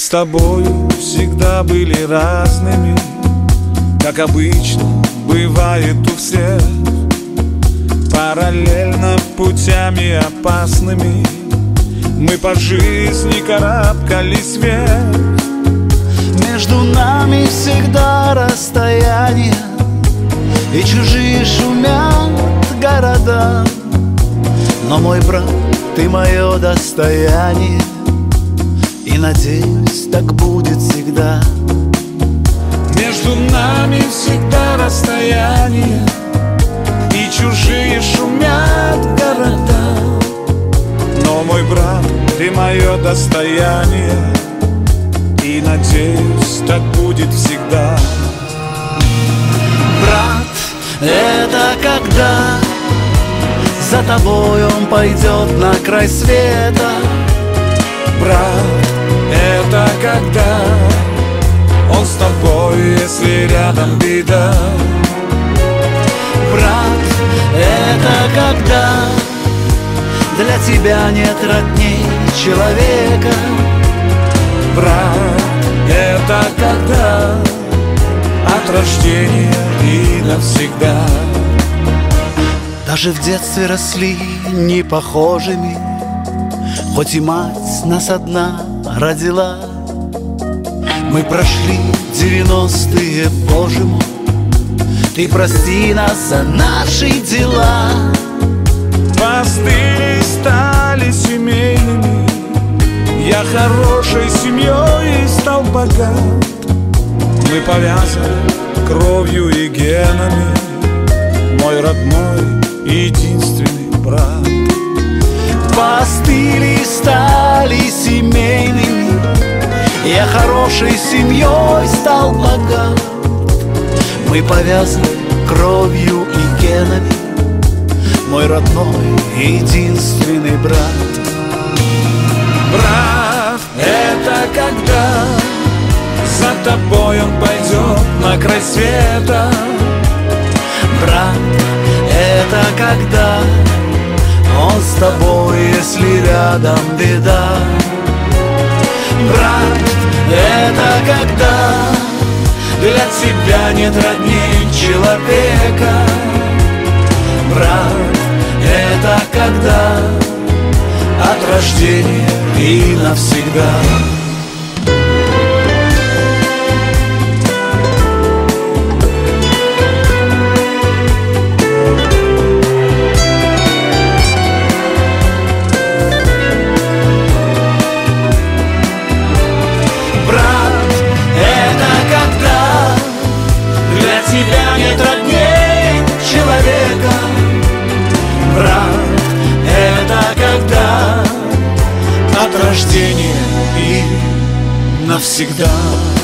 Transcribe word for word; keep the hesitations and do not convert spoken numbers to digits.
с тобою всегда были разными, как обычно бывает у всех. Параллельно путями опасными мы по жизни карабкались вверх. Между нами всегда расстояние, и чужие шумят города. Но, мой брат, ты мое достояние, и, надеюсь, так будет всегда. Между нами всегда расстояние, и чужие шумят города. Но, мой брат, ты мое достояние, и, надеюсь, так будет всегда. Брат, это когда за тобой он пойдет на край света. Брат, это когда он с тобой, если рядом беда. Брат, это когда для тебя нет родней человека. Брат, это когда от рождения и навсегда. Даже в детстве росли не похожими, хоть и мать нас одна родила. Мы прошли девяностые, боже мой, ты прости нас за наши дела. Постыли стали семейными, я хорошей семьей стал богат. Мы повязаны кровью и генами, мой родной единственный брат. Постыли стали семейными, я хорошей семьей стал богат. Мы повязаны кровью и генами, мой родной единственный брат. Брат, это когда за тобой он пойдет на край света. Брат, это когда он с тобой, если рядом беда. Брат, это когда для тебя нет родней человека. Брат, это когда от рождения и навсегда. Тебя нет родней человека. Брат, это когда От рождения и навсегда.